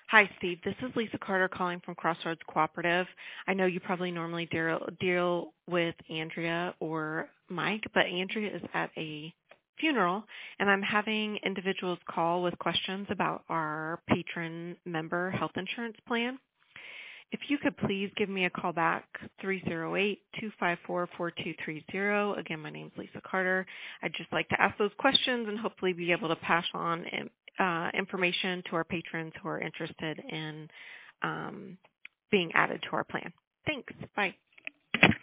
Hi, Steve. This is Lisa Carter calling from Crossroads Cooperative. I know you probably normally deal with Andrea or Mike, but Andrea is at a funeral, and I'm having individuals call with questions about our patron member health insurance plan. If you could please give me a call back, 308-254-4230. Again, my name is Lisa Carter. I'd just like to ask those questions and hopefully be able to pass on information to our patrons who are interested in being added to our plan. Thanks. Bye.